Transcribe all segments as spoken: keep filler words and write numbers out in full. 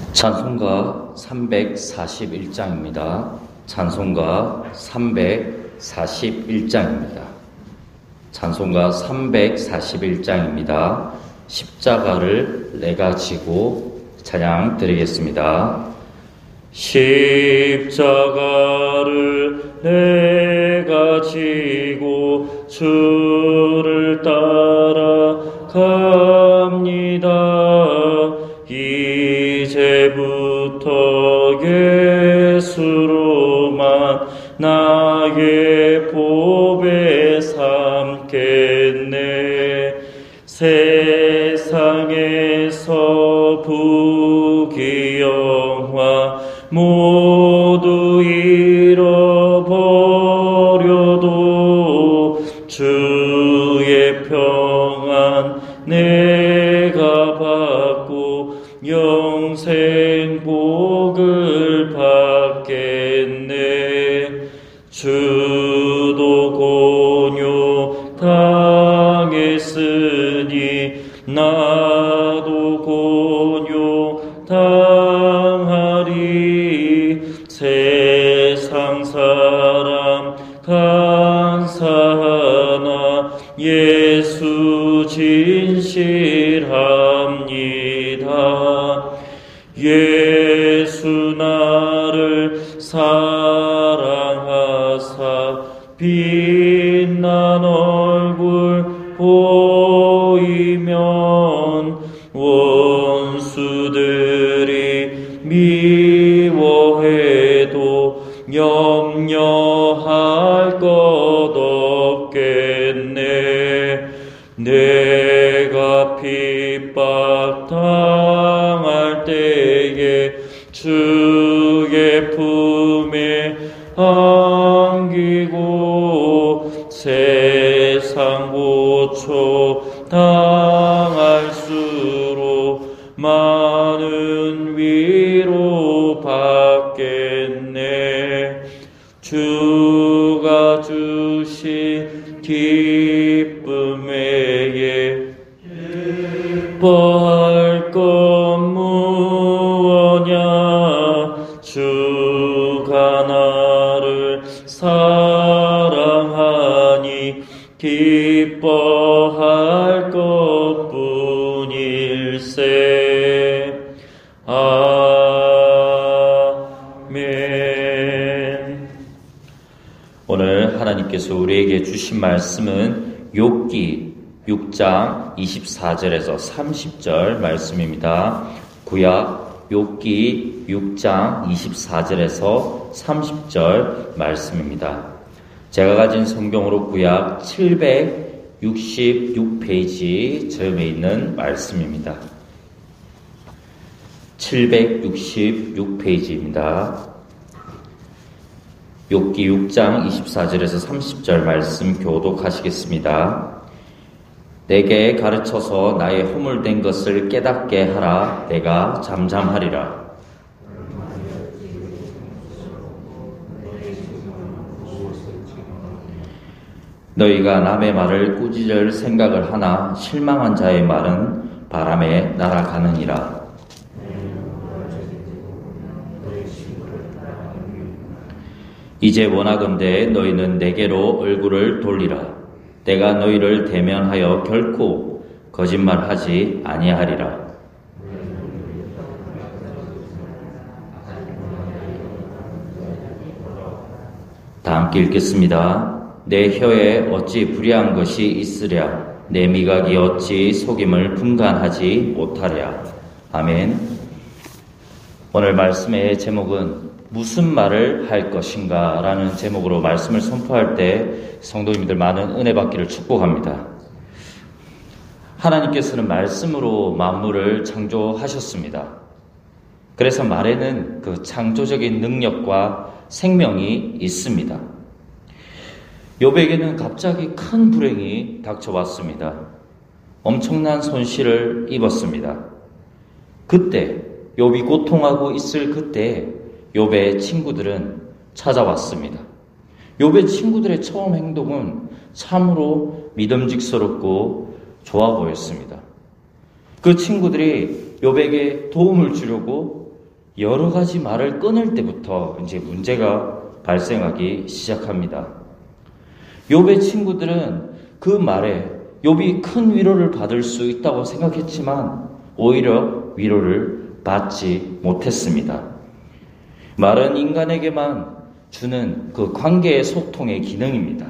찬송가 삼백사십일 장입니다. 찬송가 삼백사십일 장입니다. 찬송가 삼백사십일 장입니다. 십자가를 내가 지고 찬양 드리겠습니다. 십자가를 내가 지고 주를 따라갑니다. 이제부터 예수로만 나의 보배 삼겠네. 세상에서 부귀영화 모두 잃어버려도 주의 평안 내가 받고 영생 복을 받겠네. 주도 곤욕 당했으니 나도 곤욕 당하리. 세상 사람 간사하나 예수 진실합니다. 예수 나를 사랑하사 빛난 얼굴 보이면 원수들이 미워해도 염려할 것 없겠네. 내가 핍박 당할 때에 주의 품에 안기고 세상 고초 당할수록 많은 위로 받겠네. 주가 주신 기쁨 외에 기뻐할 것 무엇냐. 주가 나를 사랑하니 기뻐할 것뿐일세. 아멘. 오늘 하나님께서 우리에게 주신 말씀은 욥기 육 장 이십사 절에서 삼십 절 말씀입니다. 구약 욥기 육 장 이십사 절에서 삼십 절 말씀입니다. 제가 가진 성경으로 구약 칠백육십육 페이지 즈음에 있는 말씀입니다. 칠백육십육 페이지입니다. 욥기 육 장 이십사 절에서 삼십 절 말씀 교독하시겠습니다. 내게 가르쳐서 나의 허물된 것을 깨닫게 하라. 내가 잠잠하리라. 너희가 남의 말을 꾸짖을 생각을 하나 실망한 자의 말은 바람에 날아가느니라. 이제 원하건대 너희는 내게로 얼굴을 돌리라. 내가 너희를 대면하여 결코 거짓말하지 아니하리라. 다 함께 읽겠습니다. 내 혀에 어찌 불의한 것이 있으랴. 내 미각이 어찌 속임을 분간하지 못하랴. 아멘. 오늘 말씀의 제목은 무슨 말을 할 것인가 라는 제목으로 말씀을 선포할 때 성도님들 많은 은혜 받기를 축복합니다. 하나님께서는 말씀으로 만물을 창조하셨습니다. 그래서 말에는 그 창조적인 능력과 생명이 있습니다. 욥에게는 갑자기 큰 불행이 닥쳐왔습니다. 엄청난 손실을 입었습니다. 그때 욥이 고통하고 있을 그때 욥의 친구들은 찾아왔습니다. 욥의 친구들의 처음 행동은 참으로 믿음직스럽고 좋아 보였습니다. 그 친구들이 욥에게 도움을 주려고 여러 가지 말을 꺼낼 때부터 이제 문제가 발생하기 시작합니다. 욥의 친구들은 그 말에 욥이 큰 위로를 받을 수 있다고 생각했지만 오히려 위로를 받지 못했습니다. 말은 인간에게만 주는 그 관계의 소통의 기능입니다.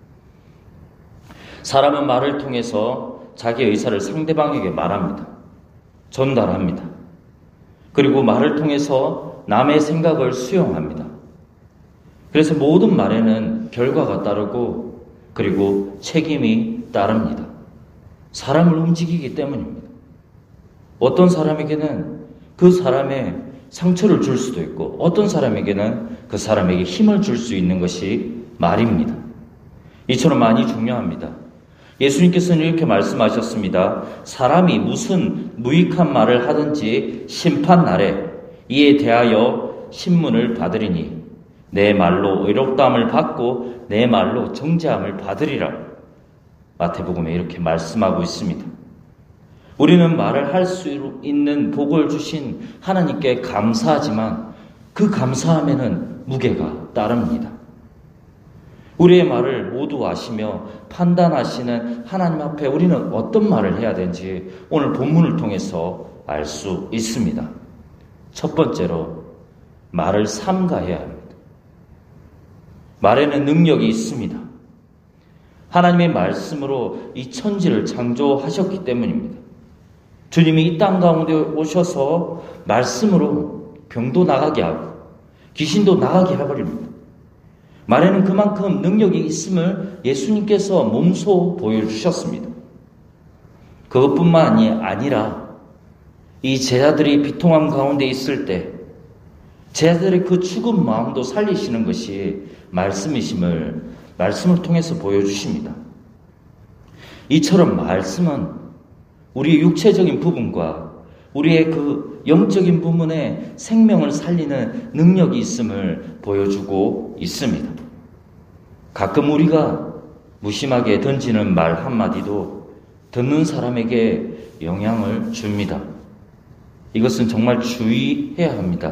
사람은 말을 통해서 자기 의사를 상대방에게 말합니다. 전달합니다. 그리고 말을 통해서 남의 생각을 수용합니다. 그래서 모든 말에는 결과가 따르고 그리고 책임이 따릅니다. 사람을 움직이기 때문입니다. 어떤 사람에게는 그 사람의 상처를 줄 수도 있고 어떤 사람에게는 그 사람에게 힘을 줄 수 있는 것이 말입니다. 이처럼 많이 중요합니다. 예수님께서는 이렇게 말씀하셨습니다. 사람이 무슨 무익한 말을 하든지 심판날에 이에 대하여 신문을 받으리니 내 말로 의롭다함을 받고 내 말로 정죄함을 받으리라. 마태복음에 이렇게 말씀하고 있습니다. 우리는 말을 할 수 있는 복을 주신 하나님께 감사하지만 그 감사함에는 무게가 따릅니다. 우리의 말을 모두 아시며 판단하시는 하나님 앞에 우리는 어떤 말을 해야 되는지 오늘 본문을 통해서 알 수 있습니다. 첫 번째로 말을 삼가해야 합니다. 말에는 능력이 있습니다. 하나님의 말씀으로 이 천지를 창조하셨기 때문입니다. 주님이 이 땅 가운데 오셔서 말씀으로 병도 나가게 하고 귀신도 나가게 해버립니다. 말에는 그만큼 능력이 있음을 예수님께서 몸소 보여주셨습니다. 그것뿐만이 아니라 이 제자들이 비통함 가운데 있을 때 제자들의 그 죽은 마음도 살리시는 것이 말씀이심을 말씀을 통해서 보여주십니다. 이처럼 말씀은 우리의 육체적인 부분과 우리의 그 영적인 부분에 생명을 살리는 능력이 있음을 보여주고 있습니다. 가끔 우리가 무심하게 던지는 말 한마디도 듣는 사람에게 영향을 줍니다. 이것은 정말 주의해야 합니다.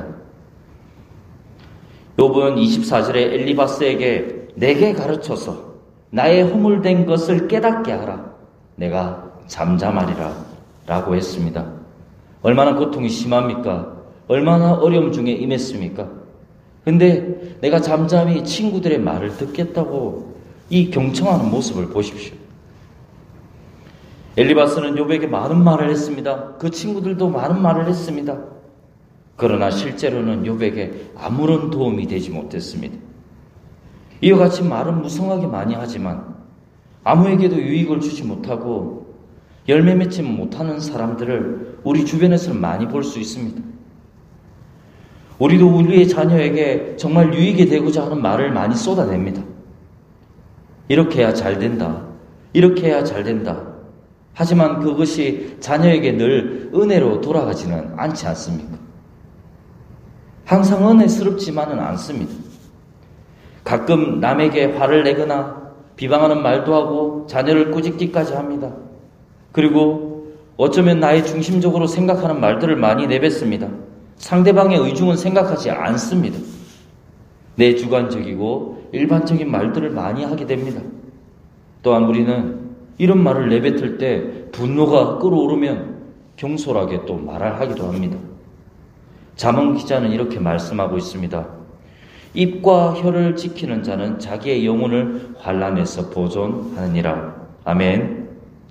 욥은 이십사 절에 엘리바스에게 내게 가르쳐서 나의 허물된 것을 깨닫게 하라. 내가 잠잠하리라 라고 했습니다. 얼마나 고통이 심합니까? 얼마나 어려움 중에 임했습니까? 근데 내가 잠잠히 친구들의 말을 듣겠다고 이 경청하는 모습을 보십시오. 엘리바스는 욥에게 많은 말을 했습니다. 그 친구들도 많은 말을 했습니다. 그러나 실제로는 욥에게 아무런 도움이 되지 못했습니다. 이와 같이 말은 무성하게 많이 하지만 아무에게도 유익을 주지 못하고 열매 맺지 못하는 사람들을 우리 주변에서는 많이 볼 수 있습니다. 우리도 우리의 자녀에게 정말 유익이 되고자 하는 말을 많이 쏟아냅니다. 이렇게 해야 잘 된다. 이렇게 해야 잘 된다. 하지만 그것이 자녀에게 늘 은혜로 돌아가지는 않지 않습니까? 항상 은혜스럽지만은 않습니다. 가끔 남에게 화를 내거나 비방하는 말도 하고 자녀를 꾸짖기까지 합니다. 그리고 어쩌면 나의 중심적으로 생각하는 말들을 많이 내뱉습니다. 상대방의 의중은 생각하지 않습니다. 내 주관적이고 일반적인 말들을 많이 하게 됩니다. 또한 우리는 이런 말을 내뱉을 때 분노가 끓어오르면 경솔하게 또 말을 하기도 합니다. 잠언 기자는 이렇게 말씀하고 있습니다. 입과 혀를 지키는 자는 자기의 영혼을 환난에서 보존하느니라. 아멘.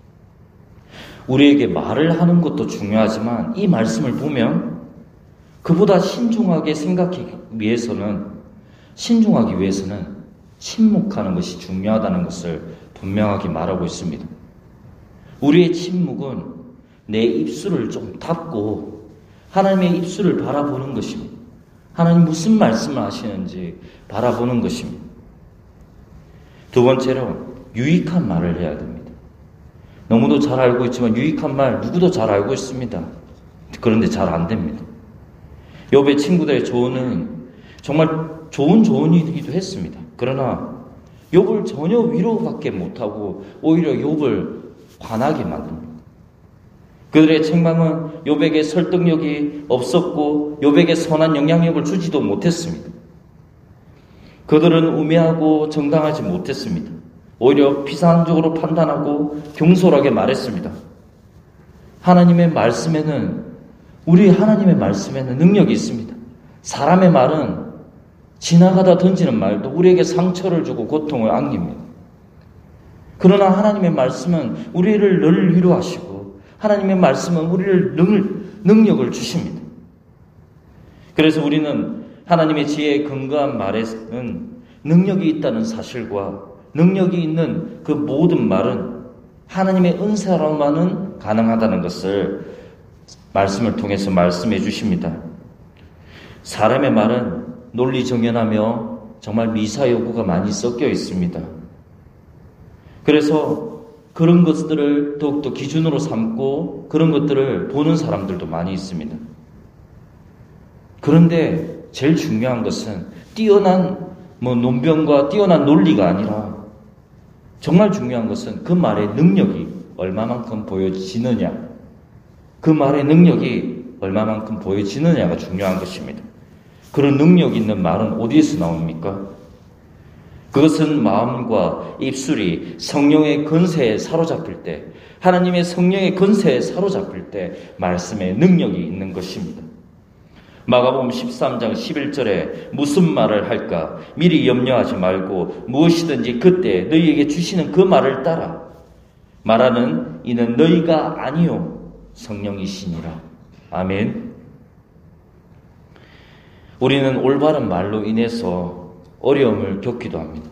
우리에게 말을 하는 것도 중요하지만 이 말씀을 보면 그보다 신중하게 생각하기 위해서는 신중하기 위해서는 침묵하는 것이 중요하다는 것을 분명하게 말하고 있습니다. 우리의 침묵은 내 입술을 좀 닫고 하나님의 입술을 바라보는 것입니다. 하나님 무슨 말씀을 하시는지 바라보는 것입니다. 두 번째로 유익한 말을 해야 됩니다. 너무도 잘 알고 있지만 유익한 말 누구도 잘 알고 있습니다. 그런데 잘 안 됩니다. 욥의 친구들의 조언은 정말 좋은 조언이기도 했습니다. 그러나 욥을 전혀 위로밖에 못하고 오히려 욥을 화나게 만듭니다. 그들의 책망은 욥에게 설득력이 없었고 욥에게 선한 영향력을 주지도 못했습니다. 그들은 우매하고 정당하지 못했습니다. 오히려 피상적으로 판단하고 경솔하게 말했습니다. 하나님의 말씀에는 우리 하나님의 말씀에는 능력이 있습니다. 사람의 말은 지나가다 던지는 말도 우리에게 상처를 주고 고통을 안깁니다. 그러나 하나님의 말씀은 우리를 늘 위로하시고 하나님의 말씀은 우리를 늘 능력을 주십니다. 그래서 우리는 하나님의 지혜에 근거한 말에는 능력이 있다는 사실과 능력이 있는 그 모든 말은 하나님의 은사로만은 가능하다는 것을 말씀을 통해서 말씀해 주십니다. 사람의 말은 논리 정연하며 정말 미사 여구가 많이 섞여 있습니다. 그래서 그런 것들을 더욱더 기준으로 삼고 그런 것들을 보는 사람들도 많이 있습니다. 그런데 제일 중요한 것은 뛰어난 뭐 논변과 뛰어난 논리가 아니라 정말 중요한 것은 그 말의 능력이 얼마만큼 보여지느냐, 그 말의 능력이 얼마만큼 보여지느냐가 중요한 것입니다. 그런 능력 있는 말은 어디에서 나옵니까? 그것은 마음과 입술이 성령의 권세에 사로잡힐 때, 하나님의 성령의 권세에 사로잡힐 때 말씀의 능력이 있는 것입니다. 마가복음 십삼 장 십일 절에 무슨 말을 할까 미리 염려하지 말고 무엇이든지 그때 너희에게 주시는 그 말을 따라 말하는 이는 너희가 아니요 성령이시니라. 아멘. 우리는 올바른 말로 인해서 어려움을 겪기도 합니다.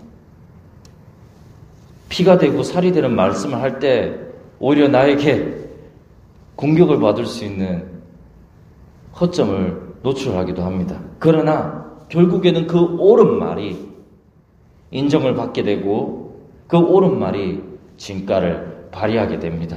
피가 되고 살이 되는 말씀을 할 때 오히려 나에게 공격을 받을 수 있는 허점을 노출하기도 합니다. 그러나 결국에는 그 옳은 말이 인정을 받게 되고 그 옳은 말이 진가를 발휘하게 됩니다.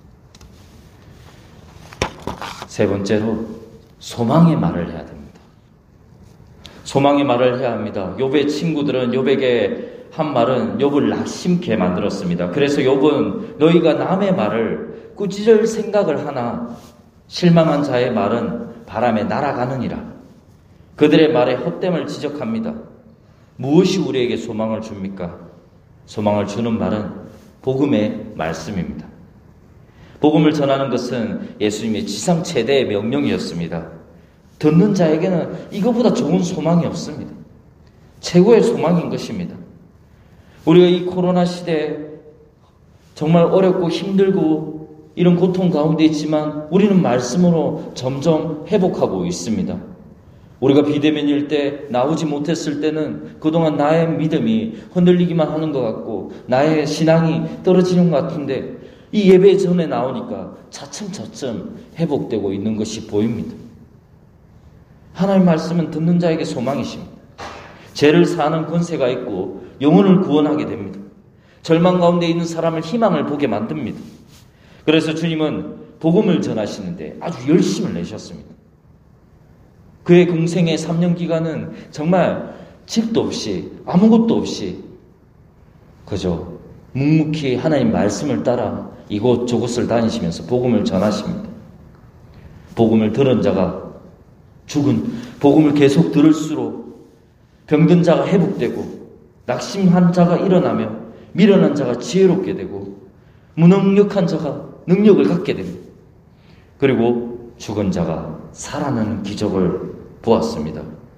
세 번째로 소망의 말을 해야 됩니다. 소망의 말을 해야 합니다. 욥의 친구들은 욥에게 한 말은 욥을 낙심케 만들었습니다. 그래서 욥은 너희가 남의 말을 꾸짖을 생각을 하나 실망한 자의 말은 바람에 날아가느니라. 그들의 말에 헛됨을 지적합니다. 무엇이 우리에게 소망을 줍니까? 소망을 주는 말은 복음의 말씀입니다. 복음을 전하는 것은 예수님의 지상 최대의 명령이었습니다. 듣는 자에게는 이거보다 좋은 소망이 없습니다. 최고의 소망인 것입니다. 우리가 이 코로나 시대에 정말 어렵고 힘들고 이런 고통 가운데 있지만 우리는 말씀으로 점점 회복하고 있습니다. 우리가 비대면일 때 나오지 못했을 때는 그동안 나의 믿음이 흔들리기만 하는 것 같고 나의 신앙이 떨어지는 것 같은데 이 예배 전에 나오니까 차츰차츰 회복되고 있는 것이 보입니다. 하나님의 말씀은 듣는 자에게 소망이십니다. 죄를 사하는 권세가 있고 영혼을 구원하게 됩니다. 절망 가운데 있는 사람을 희망을 보게 만듭니다. 그래서 주님은 복음을 전하시는데 아주 열심을 내셨습니다. 그의 공생의 삼 년 기간은 정말 집도 없이 아무것도 없이 그저 묵묵히 하나님 말씀을 따라 이곳저곳을 다니시면서 복음을 전하십니다. 복음을 들은 자가 죽은, 복음을 계속 들을수록 병든 자가 회복되고 낙심한 자가 일어나며 미련한 자가 지혜롭게 되고 무능력한 자가 능력을 갖게 됩니다. 그리고 죽은 자가 살아나는 기적을 보았습니다.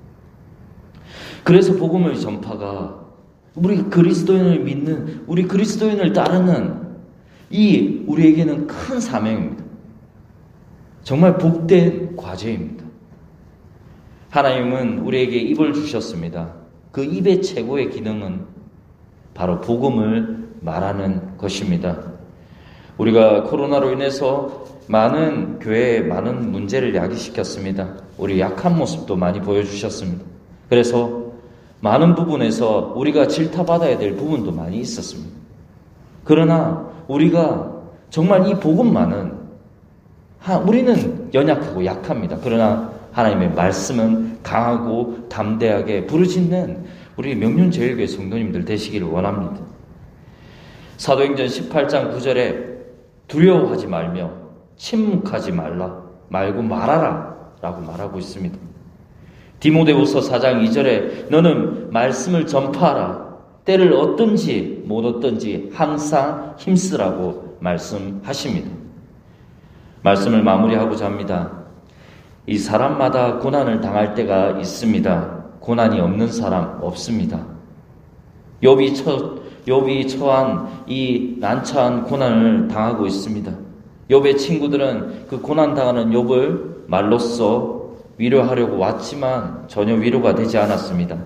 그래서 복음의 전파가 우리 그리스도인을 믿는, 우리 그리스도인을 따르는 이 우리에게는 큰 사명입니다. 정말 복된 과제입니다. 하나님은 우리에게 입을 주셨습니다. 그 입의 최고의 기능은 바로 복음을 말하는 것입니다. 우리가 코로나로 인해서 많은 교회에 많은 문제를 야기시켰습니다. 우리 약한 모습도 많이 보여주셨습니다. 그래서 많은 부분에서 우리가 질타받아야 될 부분도 많이 있었습니다. 그러나 우리가 정말 이 복음만은 우리는 연약하고 약합니다. 그러나 하나님의 말씀은 강하고 담대하게 부르짖는 우리 명륜제일교회 성도님들 되시기를 원합니다. 사도행전 십팔 장 구 절에 두려워하지 말며 침묵하지 말라, 말고 말하라 라고 말하고 있습니다. 디모데후서 사 장 이 절에 너는 말씀을 전파하라. 때를 얻든지 못 얻든지 항상 힘쓰라고 말씀하십니다. 말씀을 마무리하고자 합니다. 이 사람마다 고난을 당할 때가 있습니다. 고난이 없는 사람 없습니다. 욥이 처, 욥이 처한 이 난처한 고난을 당하고 있습니다. 욥의 친구들은 그 고난 당하는 욥을 말로써 위로하려고 왔지만 전혀 위로가 되지 않았습니다.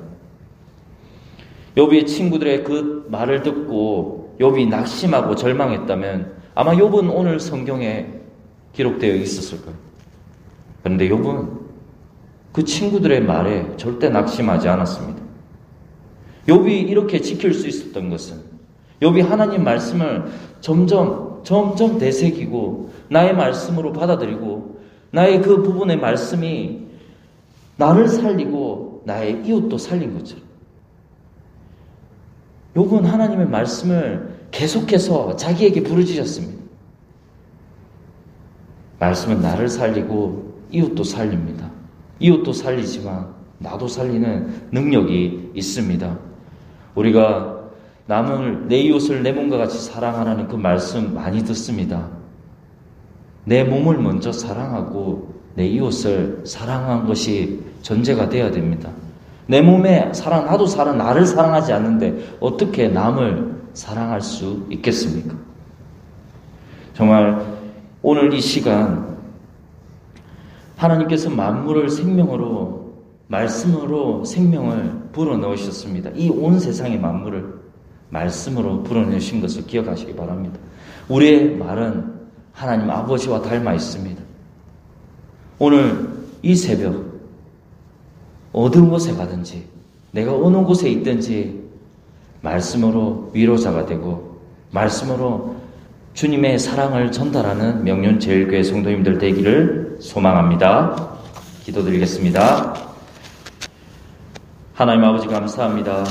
욥의 친구들의 그 말을 듣고 욥이 낙심하고 절망했다면 아마 욥은 오늘 성경에 기록되어 있었을 거예요. 그런데 욥은 그 친구들의 말에 절대 낙심하지 않았습니다. 욥이 이렇게 지킬 수 있었던 것은 욥이 하나님 말씀을 점점 점점 되새기고 나의 말씀으로 받아들이고 나의 그 부분의 말씀이 나를 살리고 나의 이웃도 살린 것처럼 욥은 하나님의 말씀을 계속해서 자기에게 부르짖었습니다. 말씀은 나를 살리고 이웃도 살립니다. 이웃도 살리지만 나도 살리는 능력이 있습니다. 우리가 남을 내 이웃을 내 몸과 같이 사랑하라는 그 말씀 많이 듣습니다. 내 몸을 먼저 사랑하고 내 이웃을 사랑한 것이 전제가 되어야 됩니다. 내 몸에 사랑, 나도 사랑, 나를 사랑하지 않는데 어떻게 남을 사랑할 수 있겠습니까? 정말 오늘 이 시간 하나님께서 만물을 생명으로, 말씀으로 생명을 불어넣으셨습니다. 이 온 세상의 만물을 말씀으로 불어넣으신 것을 기억하시기 바랍니다. 우리의 말은 하나님 아버지와 닮아 있습니다. 오늘 이 새벽 어느 곳에 가든지 내가 어느 곳에 있든지 말씀으로 위로자가 되고 말씀으로 주님의 사랑을 전달하는 명륜제일교회 성도님들 되기를 소망합니다. 기도드리겠습니다. 하나님 아버지 감사합니다.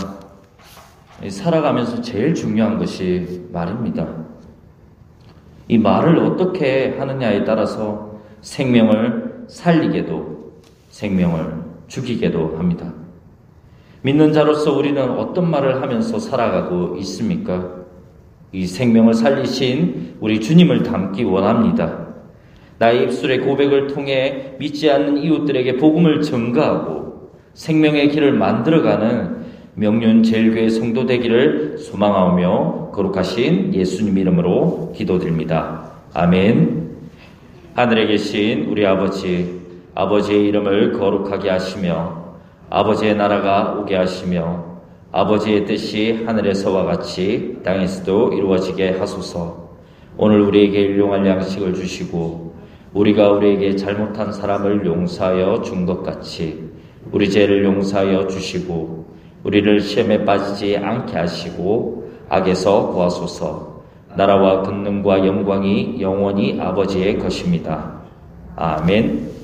살아가면서 제일 중요한 것이 말입니다. 이 말을 어떻게 하느냐에 따라서 생명을 살리게도 생명을 죽이게도 합니다. 믿는 자로서 우리는 어떤 말을 하면서 살아가고 있습니까? 이 생명을 살리신 우리 주님을 닮기 원합니다. 나의 입술의 고백을 통해 믿지 않는 이웃들에게 복음을 전가하고 생명의 길을 만들어가는 명륜제일교회 성도 되기를 소망하오며 거룩하신 예수님 이름으로 기도드립니다. 아멘. 하늘에 계신 우리 아버지, 아버지의 이름을 거룩하게 하시며 아버지의 나라가 오게 하시며 아버지의 뜻이 하늘에서와 같이 땅에서도 이루어지게 하소서. 오늘 우리에게 일용할 양식을 주시고 우리가 우리에게 잘못한 사람을 용서하여 준 것 같이 우리 죄를 용서하여 주시고 우리를 시험에 빠지지 않게 하시고 악에서 구하소서. 나라와 권능과 영광이 영원히 아버지의 것입니다. 아멘.